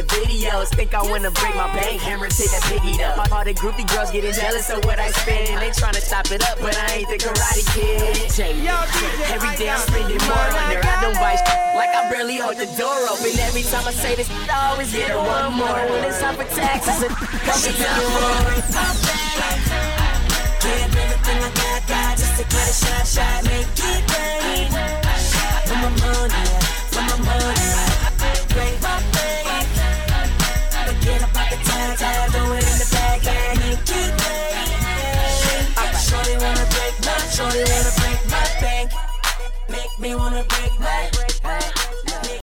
the videos. Think I wanna break my bank, hammer to the piggy up. All the groupie girls getting jealous of what I spend, and they tryna stop it up, but I ain't the Karate Kid. Every day I'm spending more on her. I don't buy like I barely hold the door open. Every time I say this, I always get her one more. When it's time for taxes, coming down for it. Give everything I got just to get a shot, make it rain. For my money, break my bank. Forget about the tag, throw it in the bag and make it rain. Shorty wanna break my bank, make me wanna break my bank.